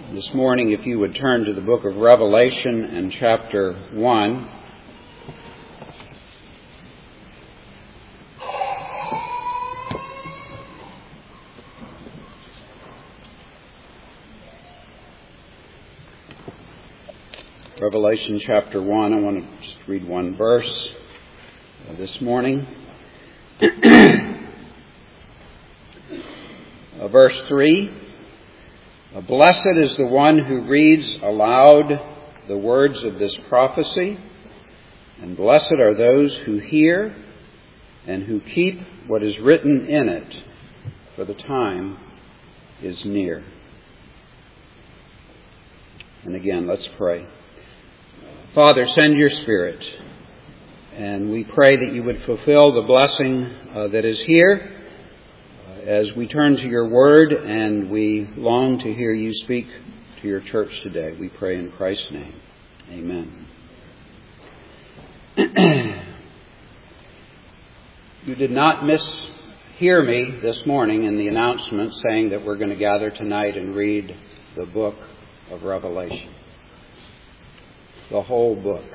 This morning, if you would turn to the book of Revelation and chapter 1. Revelation chapter 1, I want to just read one verse this morning. Verse 3. Blessed is the one who reads aloud the words of this prophecy, and blessed are those who hear and who keep what is written in it, for the time is near. And again, let's pray. Father, send your Spirit, and we pray that you would fulfill the blessing that is here as we turn to your word, and we long to hear you speak to your church today. We pray in Christ's name. Amen. You did not mishear me this morning in the announcement saying that we're going to gather tonight and read the book of Revelation. The whole book.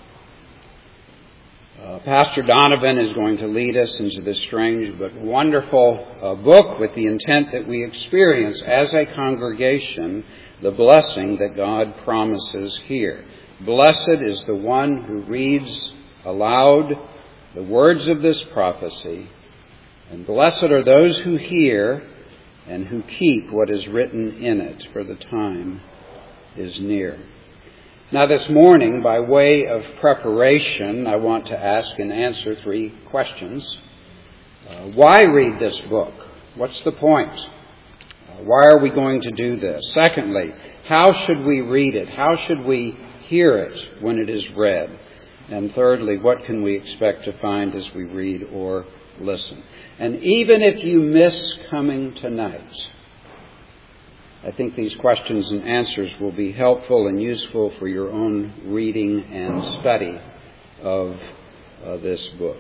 Pastor Donovan is going to lead us into this strange but wonderful book with the intent that we experience as a congregation the blessing that God promises here. Blessed is the one who reads aloud the words of this prophecy, and blessed are those who hear and who keep what is written in it, for the time is near. Now this morning, by way of preparation, I want to ask and answer three questions. Why read this book? What's the point? Why are we going to do this? Secondly, how should we read it? How should we hear it when it is read? And thirdly, what can we expect to find as we read or listen? And even if you miss coming tonight, I think these questions and answers will be helpful and useful for your own reading and study of this book.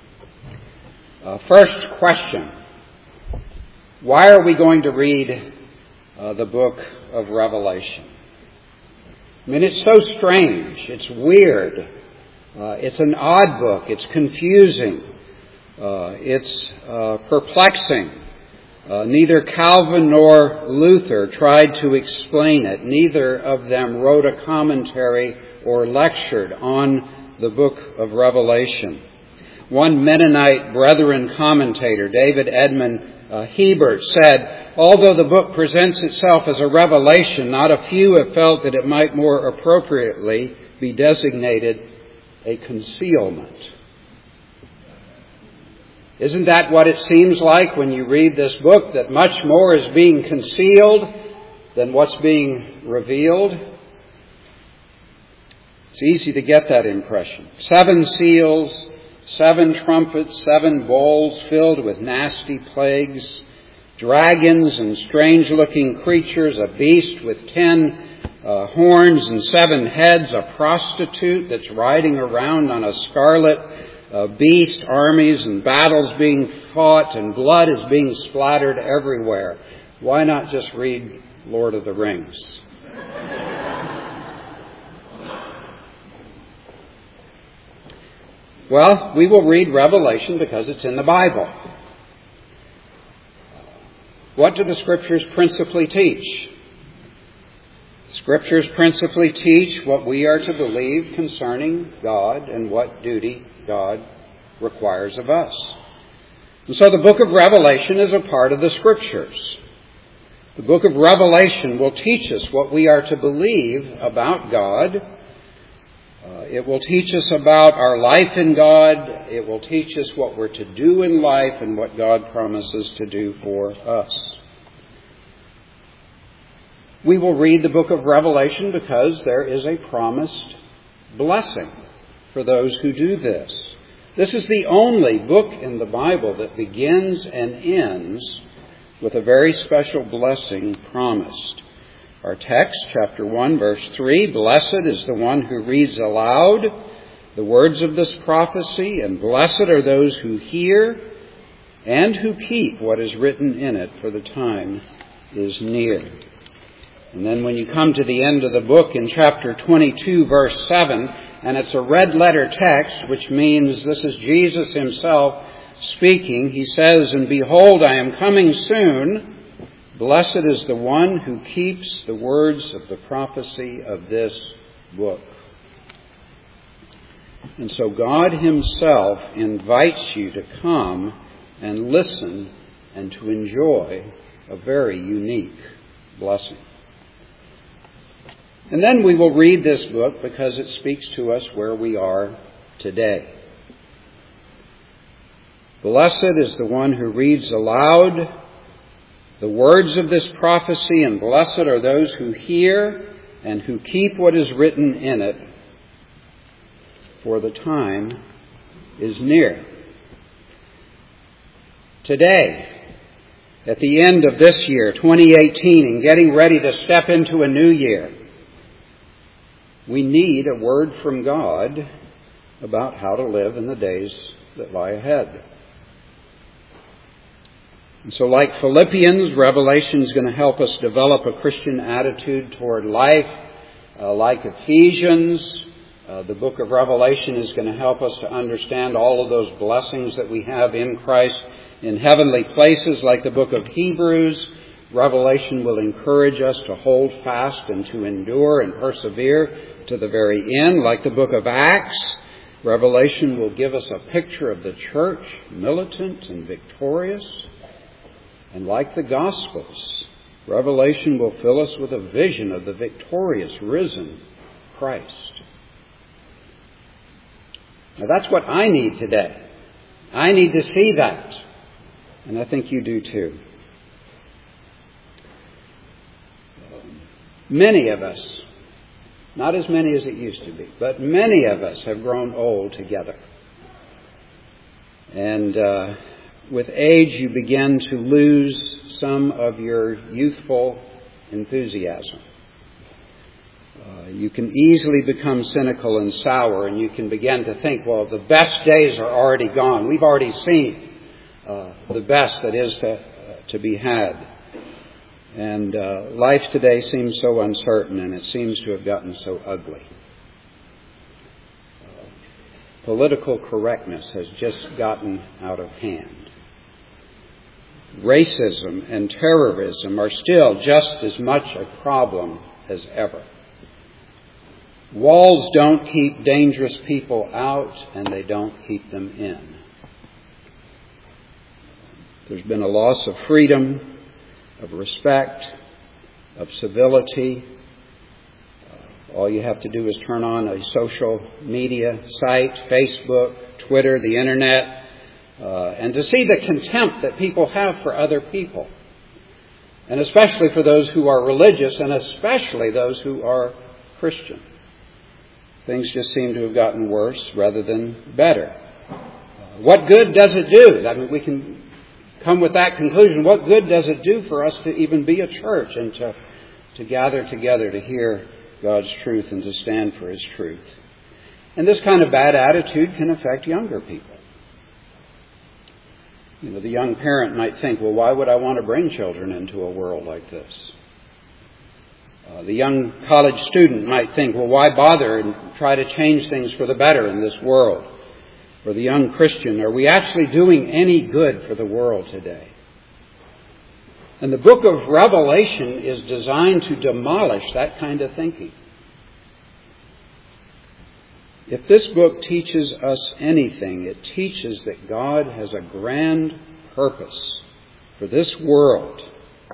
First question. Why are we going to read the book of Revelation? I mean, it's so strange. It's weird. It's an odd book. It's confusing. It's perplexing. Neither Calvin nor Luther tried to explain it. Neither of them wrote a commentary or lectured on the book of Revelation. One Mennonite Brethren commentator, David Edmund Hebert, said, although the book presents itself as a revelation, not a few have felt that it might more appropriately be designated a concealment. Isn't that what it seems like when you read this book, that much more is being concealed than what's being revealed? It's easy to get that impression. 7 seals, 7 trumpets, 7 bowls filled with nasty plagues, dragons and strange-looking creatures, a beast with 10 horns and 7 heads, a prostitute that's riding around on a scarlet beast, armies and battles being fought, and blood is being splattered everywhere. Why not just read Lord of the Rings? Well, we will read Revelation because it's in the Bible. What do the Scriptures principally teach? Scriptures principally teach what we are to believe concerning God and what duty God requires of us. And so the book of Revelation is a part of the Scriptures. The book of Revelation will teach us what we are to believe about God. It will teach us about our life in God. It will teach us what we're to do in life and what God promises to do for us. We will read the book of Revelation because there is a promised blessing for those who do this. This is the only book in the Bible that begins and ends with a very special blessing promised. Our text, chapter 1, verse 3, blessed is the one who reads aloud the words of this prophecy, and blessed are those who hear and who keep what is written in it, for the time is near. And then when you come to the end of the book in chapter 22, verse 7, and it's a red letter text, which means this is Jesus himself speaking. He says, "And behold, I am coming soon. Blessed is the one who keeps the words of the prophecy of this book." And so God himself invites you to come and listen and to enjoy a very unique blessing. And then we will read this book because it speaks to us where we are today. Blessed is the one who reads aloud the words of this prophecy, and blessed are those who hear and who keep what is written in it, for the time is near. Today, at the end of this year, 2018, and getting ready to step into a new year, we need a word from God about how to live in the days that lie ahead. And so like Philippians, Revelation is going to help us develop a Christian attitude toward life. Like Ephesians, the book of Revelation is going to help us to understand all of those blessings that we have in Christ in heavenly places. Like the book of Hebrews, Revelation will encourage us to hold fast and to endure and persevere to the very end. Like the book of Acts, Revelation will give us a picture of the church, militant and victorious. And like the Gospels, Revelation will fill us with a vision of the victorious, risen Christ. Now that's what I need today. I need to see that. And I think you do too. Many of us, not as many as it used to be, but many of us have grown old together. And with age, you begin to lose some of your youthful enthusiasm. You can easily become cynical and sour, and you can begin to think, well, the best days are already gone. We've already seen the best that is to be had. And life today seems so uncertain, and it seems to have gotten so ugly. Political correctness has just gotten out of hand. Racism and terrorism are still just as much a problem as ever. Walls don't keep dangerous people out, and they don't keep them in. There's been a loss of freedom, of respect, of civility. All you have to do is turn on a social media site, Facebook, Twitter, the Internet, and to see the contempt that people have for other people. And especially for those who are religious, and especially those who are Christian. Things just seem to have gotten worse rather than better. What good does it do? I mean, we can come with that conclusion. What good does it do for us to even be a church and to gather together to hear God's truth and to stand for His truth? And this kind of bad attitude can affect younger people. You know, the young parent might think, well, why would I want to bring children into a world like this? The young college student might think, well, why bother and try to change things for the better in this world? Or the young Christian, are we actually doing any good for the world today? And the book of Revelation is designed to demolish that kind of thinking. If this book teaches us anything, it teaches that God has a grand purpose for this world.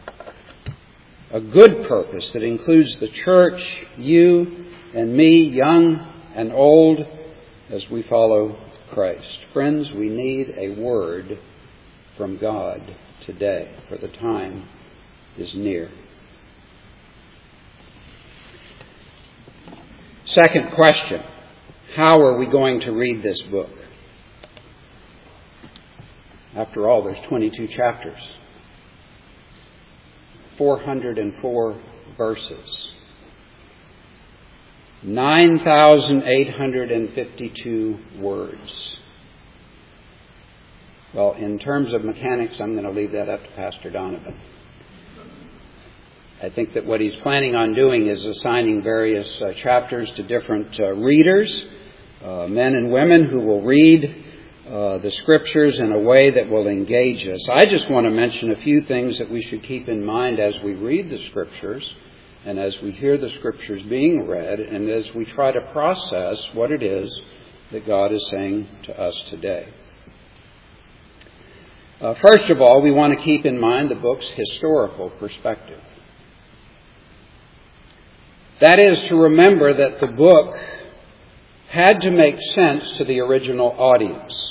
A good purpose that includes the church, you and me, young and old, as we follow Christ. Friends, we need a word from God today, for the time is near. Second question. How are we going to read this book? After all, there's 22 chapters, 404 verses, 9,852 words. Well, in terms of mechanics, I'm going to leave that up to Pastor Donovan. I think that what he's planning on doing is assigning various chapters to different readers, men and women who will read the Scriptures in a way that will engage us. I just want to mention a few things that we should keep in mind as we read the Scriptures and as we hear the Scriptures being read and as we try to process what it is that God is saying to us today. First of all, we want to keep in mind the book's historical perspective. That is to remember that the book had to make sense to the original audience.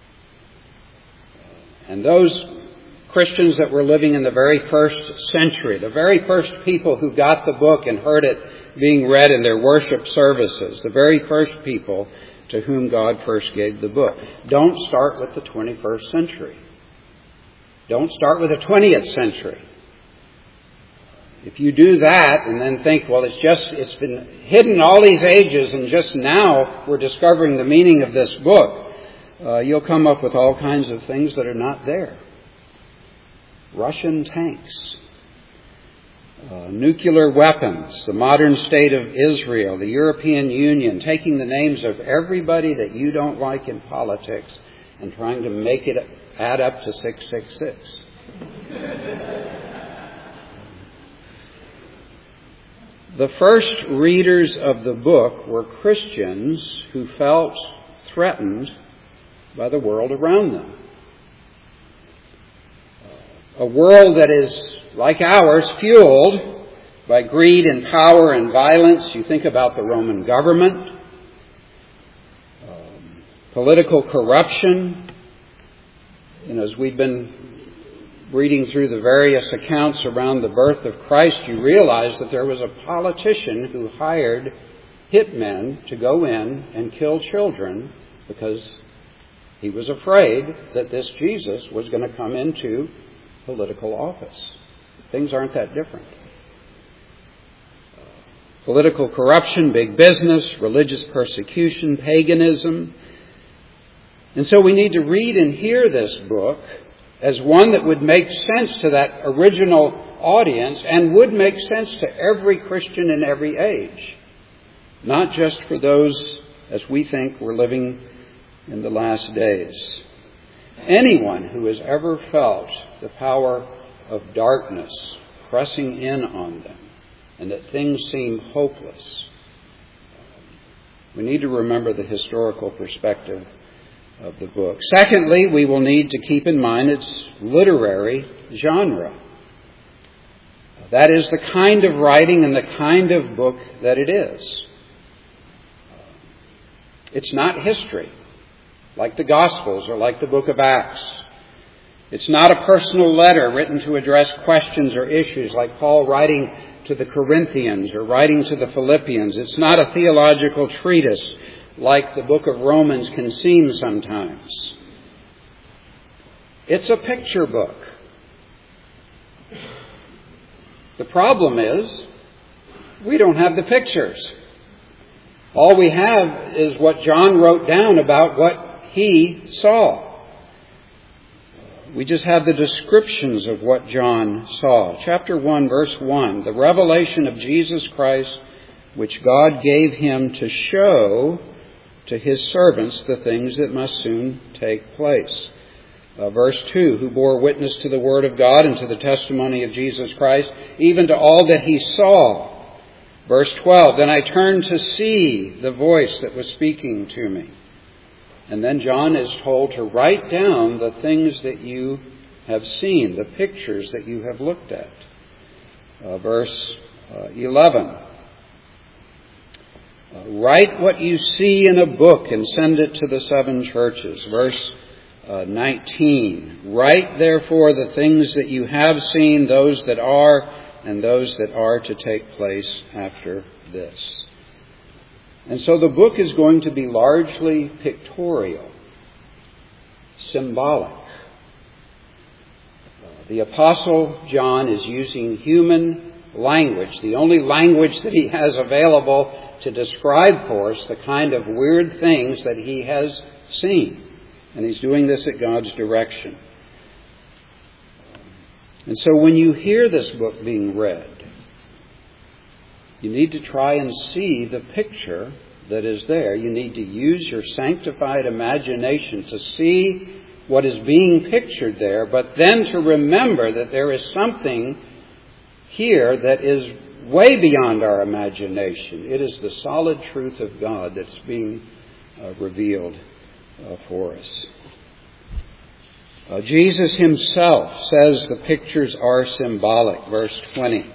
And those Christians that were living in the very first century, the very first people who got the book and heard it being read in their worship services, the very first people to whom God first gave the book. Don't start with the 21st century. Don't start with the 20th century. If you do that and then think, well, it's been hidden all these ages and just now we're discovering the meaning of this book, you'll come up with all kinds of things that are not there. Russian tanks, nuclear weapons, the modern state of Israel, the European Union, taking the names of everybody that you don't like in politics and trying to make it add up to 666. The first readers of the book were Christians who felt threatened by the world around them. A world that is, like ours, fueled by greed and power and violence. You think about the Roman government, political corruption. As we've been reading through the various accounts around the birth of Christ, you realize that there was a politician who hired hitmen to go in and kill children because he was afraid that this Jesus was going to come into political office. Things aren't that different. Political corruption, big business, religious persecution, paganism. And so we need to read and hear this book as one that would make sense to that original audience and would make sense to every Christian in every age. Not just for those, as we think, we're living in the last days. Anyone who has ever felt the power of darkness pressing in on them and that things seem hopeless, we need to remember the historical perspective of the book. Secondly, we will need to keep in mind its literary genre. That is the kind of writing and the kind of book that it is. It's not history, like the Gospels or like the book of Acts. It's not a personal letter written to address questions or issues like Paul writing to the Corinthians or writing to the Philippians. It's not a theological treatise like the book of Romans can seem sometimes. It's a picture book. The problem is, we don't have the pictures. All we have is what John wrote down about what he saw. We just have the descriptions of what John saw. Chapter 1, verse 1, the revelation of Jesus Christ, which God gave him to show to his servants the things that must soon take place. Verse 2, who bore witness to the word of God and to the testimony of Jesus Christ, even to all that he saw. Verse 12, then I turned to see the voice that was speaking to me. And then John is told to write down the things that you have seen, the pictures that you have looked at. Verse 11. Write what you see in a book and send it to the 7 churches. Verse 19. Write therefore the things that you have seen, those that are, and those that are to take place after this. And so the book is going to be largely pictorial, symbolic. The Apostle John is using human language, the only language that he has available to describe for us the kind of weird things that he has seen. And he's doing this at God's direction. And so when you hear this book being read, You need to try and see the picture that is there. You need to use your sanctified imagination to see what is being pictured there, but then to remember that there is something here that is way beyond our imagination. It is the solid truth of God that's being revealed for us. Jesus himself says the pictures are symbolic. Verse 20.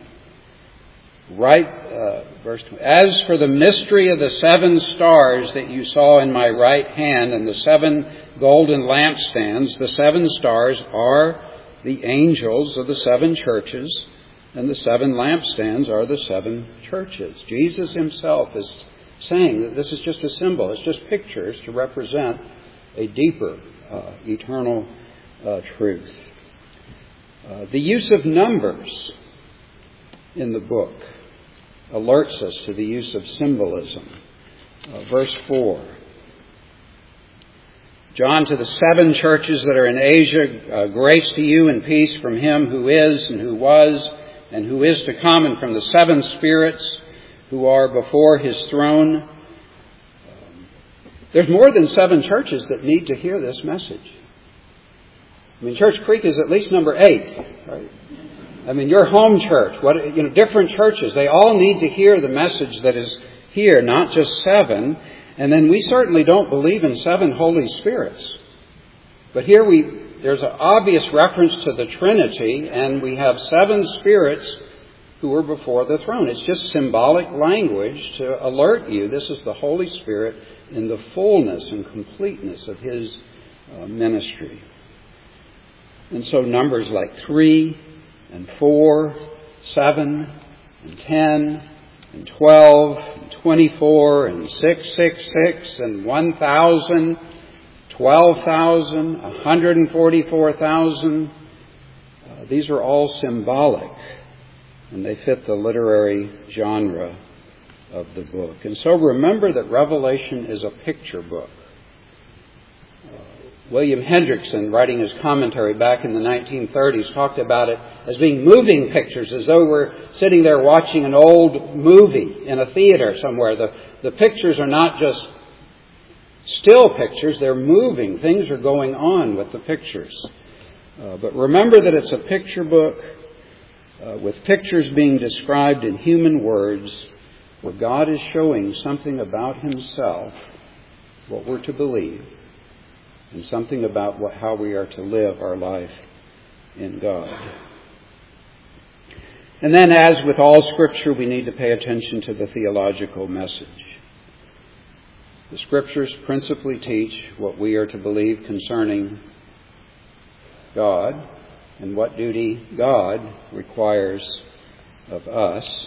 Verse 20. As for the mystery of the 7 stars that you saw in my right hand and the 7 golden lampstands, the 7 stars are the angels of the 7 churches, and the 7 lampstands are the 7 churches. Jesus himself is saying that this is just a symbol. It's just pictures to represent a deeper, eternal truth. The use of numbers in the book alerts us to the use of symbolism. Verse 4. John, to the 7 churches that are in Asia, grace to you and peace from him who is and who was and who is to come, and from the 7 spirits who are before his throne. There's more than 7 churches that need to hear this message. I mean, Church Creek is at least number 8, right? I mean, your home church, different churches, they all need to hear the message that is here, not just 7. And then we certainly don't believe in 7 Holy Spirits. But here there's an obvious reference to the Trinity, and we have 7 spirits who are before the throne. It's just symbolic language to alert you. This is the Holy Spirit in the fullness and completeness of his ministry. And so numbers like 3 and 4, 7 and 10 and 12 and 24 and 666 and 1,000, 12,000, 144,000. These are all symbolic, and they fit the literary genre of the book. And so remember that Revelation is a picture book. William Hendrickson, writing his commentary back in the 1930s, talked about it as being moving pictures, as though we're sitting there watching an old movie in a theater somewhere. The pictures are not just still pictures, they're moving. Things are going on with the pictures. But remember that it's a picture book with pictures being described in human words, where God is showing something about himself, what we're to believe, and something about how we are to live our life in God. And then, as with all Scripture, we need to pay attention to the theological message. The Scriptures principally teach what we are to believe concerning God and what duty God requires of us.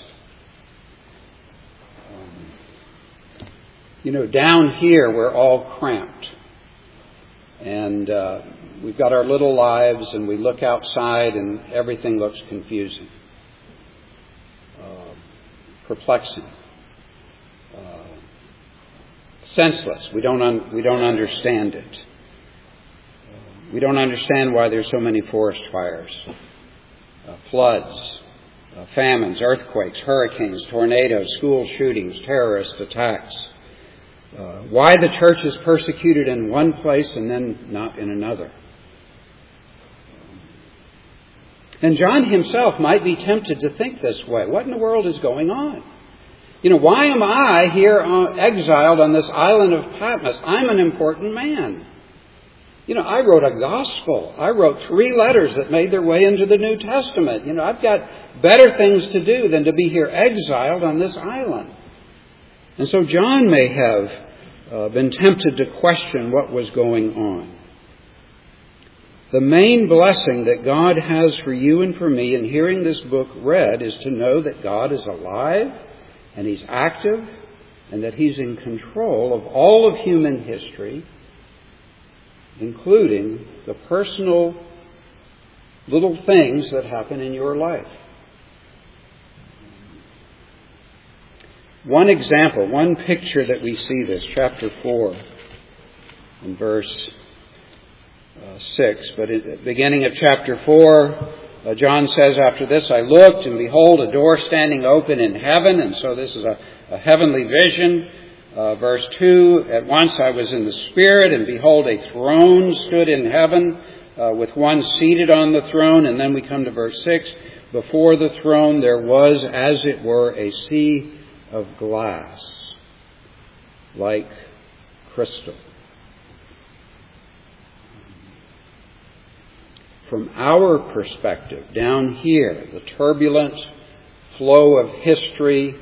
Down here we're all cramped. And we've got our little lives, and we look outside and everything looks confusing, perplexing, senseless. We don't understand it. We don't understand why there's so many forest fires, floods, famines, earthquakes, hurricanes, tornadoes, school shootings, terrorist attacks. Why the church is persecuted in one place and then not in another. And John himself might be tempted to think this way. What in the world is going on? Why am I here exiled on this island of Patmos? I'm an important man. I wrote a gospel. I wrote 3 letters that made their way into the New Testament. I've got better things to do than to be here exiled on this island. And so John may have been tempted to question what was going on. The main blessing that God has for you and for me in hearing this book read is to know that God is alive and he's active and that he's in control of all of human history, including the personal little things that happen in your life. One example, one picture that we see this, chapter 4 and verse 6. But at the beginning of chapter 4, John says after this, I looked, and behold, a door standing open in heaven. And so this is a heavenly vision. Verse 2, at once I was in the Spirit, and behold, a throne stood in heaven, with one seated on the throne. And then we come to verse 6. Before the throne there was, as it were, a sea of glass, like crystal. From our perspective, down here, the turbulent flow of history,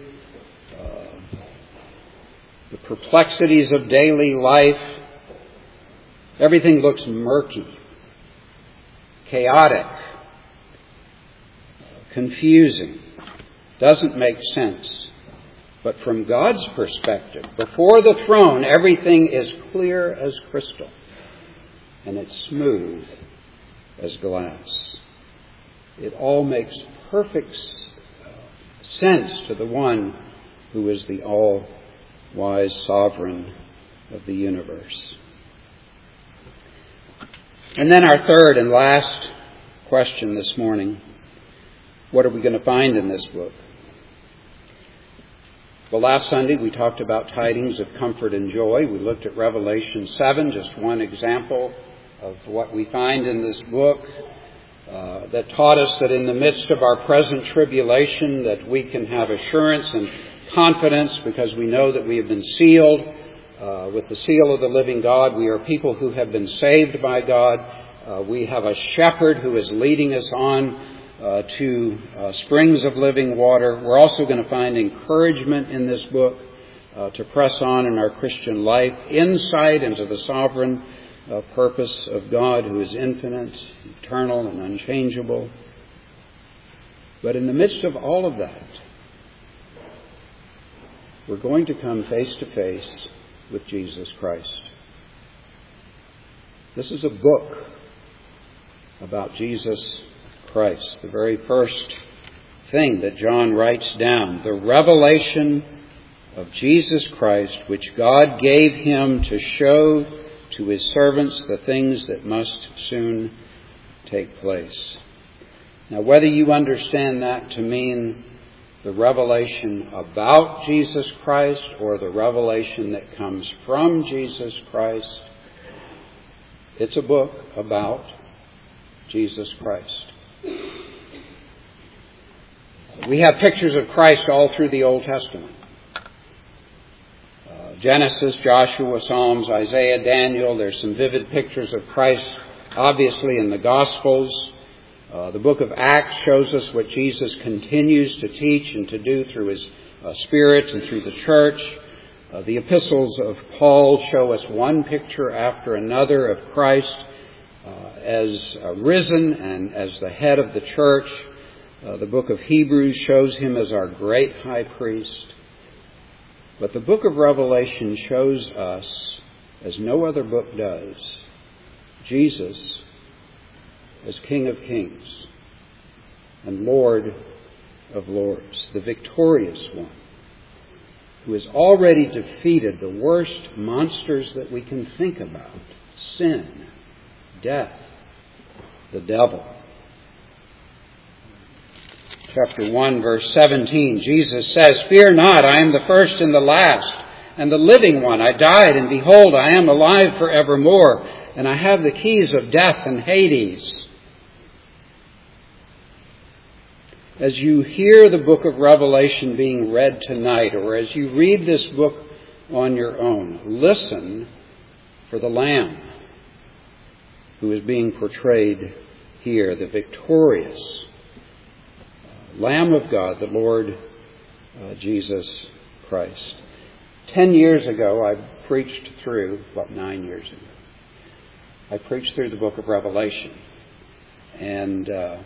the perplexities of daily life, everything looks murky, chaotic, confusing, doesn't make sense. But from God's perspective, before the throne, everything is clear as crystal, and it's smooth as glass. It all makes perfect sense to the one who is the all-wise sovereign of the universe. And then our third and last question this morning: what are we going to find in this book? Well, last Sunday we talked about tidings of comfort and joy. We looked at Revelation 7, just one example of what we find in this book that taught us that in the midst of our present tribulation that we can have assurance and confidence because we know that we have been sealed with the seal of the living God. We are people who have been saved by God. We have a shepherd who is leading us on to springs of living water. We're also going to find encouragement in this book to press on in our Christian life, insight into the sovereign purpose of God, who is infinite, eternal, and unchangeable. But in the midst of all of that, we're going to come face to face with Jesus Christ. This is a book about Jesus Christ, the very first thing that John writes down, the revelation of Jesus Christ, which God gave him to show to his servants the things that must soon take place. Now, whether you understand that to mean the revelation about Jesus Christ or the revelation that comes from Jesus Christ, it's a book about Jesus Christ. We have pictures of Christ all through the Old Testament. Genesis, Joshua, Psalms, Isaiah, Daniel. There's some vivid pictures of Christ, obviously, in the Gospels. The book of Acts shows us what Jesus continues to teach and to do through his Spirit and through the church. The epistles of Paul show us one picture after another of Christ as risen and as the head of the church. The book of Hebrews shows him as our great high priest. But the book of Revelation shows us, as no other book does, Jesus as King of Kings and Lord of Lords, the victorious one, who has already defeated the worst monsters that we can think about: sin, death, the devil. Chapter 1, verse 17, Jesus says, "Fear not, I am the first and the last, and the living one. I died, and behold, I am alive forevermore, and I have the keys of death and Hades." As you hear the book of Revelation being read tonight, or as you read this book on your own, listen for the Lamb who is being portrayed here, the victorious Lamb of God, the Lord Jesus Christ. 10 years ago, I preached through, 9 years ago, I preached through the book of Revelation. And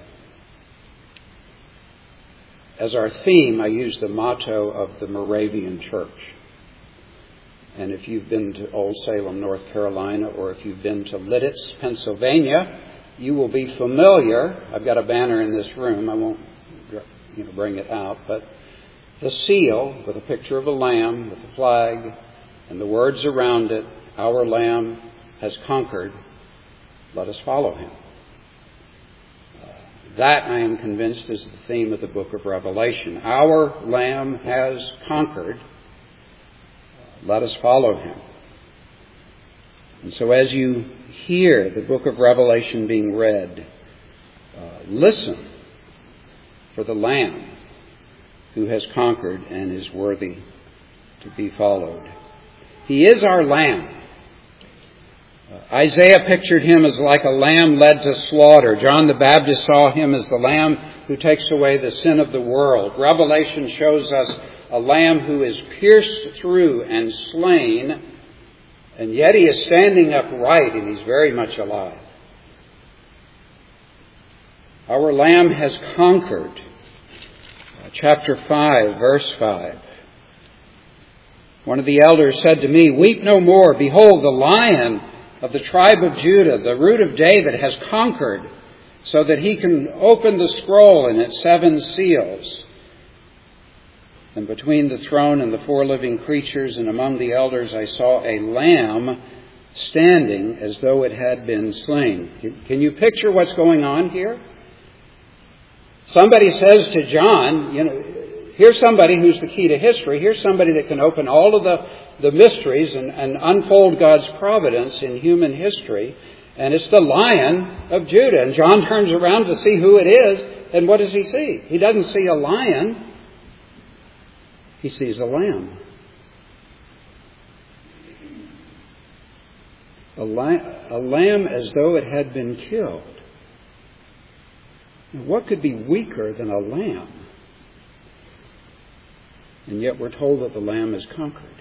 as our theme, I used the motto of the Moravian Church. And if you've been to Old Salem, North Carolina, or if you've been to Lititz, Pennsylvania, you will be familiar. I've got a banner in this room. I won't bring it out, but the seal with a picture of a lamb with a flag and the words around it, "Our Lamb has conquered, let us follow him." That, I am convinced, is the theme of the book of Revelation. Our Lamb has conquered. Let us follow him. And so as you hear the book of Revelation being read, listen for the Lamb who has conquered and is worthy to be followed. He is our Lamb. Isaiah pictured him as like a lamb led to slaughter. John the Baptist saw him as the Lamb who takes away the sin of the world. Revelation shows us a Lamb who is pierced through and slain, and yet he is standing upright and he's very much alive. Our Lamb has conquered. Chapter 5, verse 5. One of the elders said to me, "Weep no more. Behold, the Lion of the tribe of Judah, the Root of David, has conquered, so that he can open the scroll and its 7 seals." And between the throne and the 4 living creatures and among the elders I saw a lamb standing as though it had been slain. Can you picture what's going on here? Somebody says to John, here's somebody who's the key to history. Here's somebody that can open all of the mysteries and unfold God's providence in human history. And it's the Lion of Judah. And John turns around to see who it is. And what does he see? He doesn't see a lion. He sees a lamb. A lamb as though it had been killed. What could be weaker than a lamb? And yet we're told that the lamb is conquered.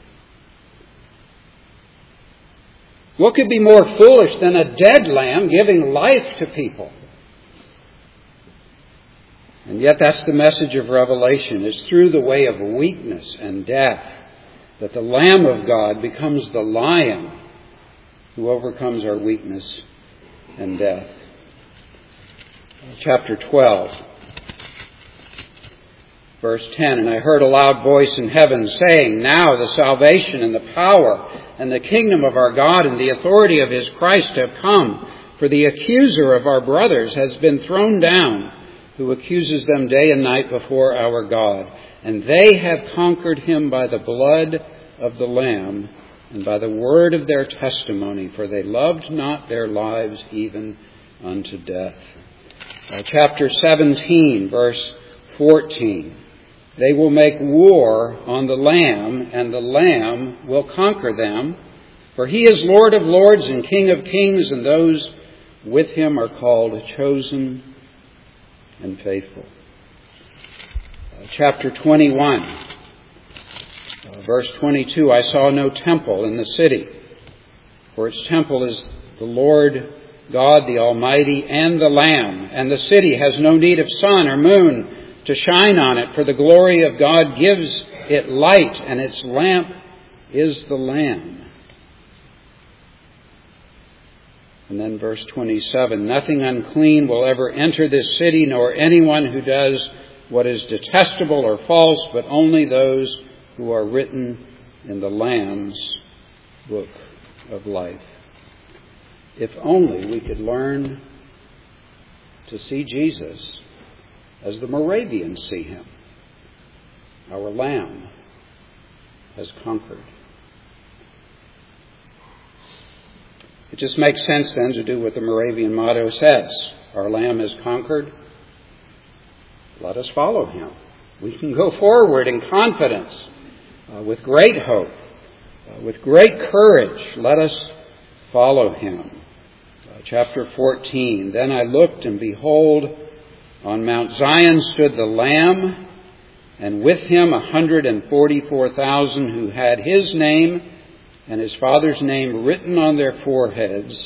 What could be more foolish than a dead lamb giving life to people? And yet that's the message of Revelation. It's through the way of weakness and death that the Lamb of God becomes the Lion who overcomes our weakness and death. Chapter 12, verse 10, "And I heard a loud voice in heaven saying, 'Now the salvation and the power and the kingdom of our God and the authority of his Christ have come. For the accuser of our brothers has been thrown down, who accuses them day and night before our God. And they have conquered him by the blood of the Lamb and by the word of their testimony, for they loved not their lives even unto death.'" Chapter 17, verse 14. "They will make war on the Lamb, and the Lamb will conquer them. For he is Lord of lords and King of kings, and those with him are called chosen and faithful." Chapter 21, verse 22. "I saw no temple in the city, for its temple is the Lord God the Almighty and the Lamb. And the city has no need of sun or moon to shine on it, for the glory of God gives it light, and its lamp is the Lamb." And then verse 27, "Nothing unclean will ever enter this city, nor anyone who does what is detestable or false, but only those who are written in the Lamb's book of life." If only we could learn to see Jesus as the Moravians see him. Our Lamb has conquered. It just makes sense then to do what the Moravian motto says. Our Lamb has conquered. Let us follow him. We can go forward in confidence, with great hope, with great courage. Let us follow him. Chapter 14, "Then I looked, and behold, on Mount Zion stood the Lamb, and with him 144,000 who had his name and his Father's name written on their foreheads."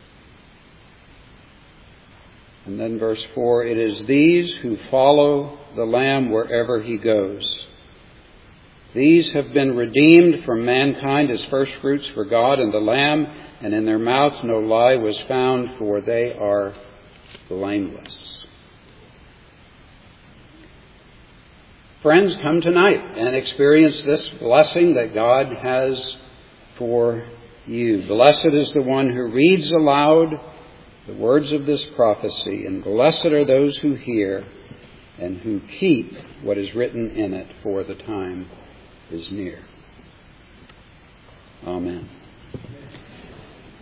And then verse 4, "It is these who follow the Lamb wherever he goes. These have been redeemed from mankind as firstfruits for God and the Lamb, and in their mouths no lie was found, for they are blameless." Friends, come tonight and experience this blessing that God has for you. Blessed is the one who reads aloud the words of this prophecy, and blessed are those who hear and who keep what is written in it, for the time is near. Amen.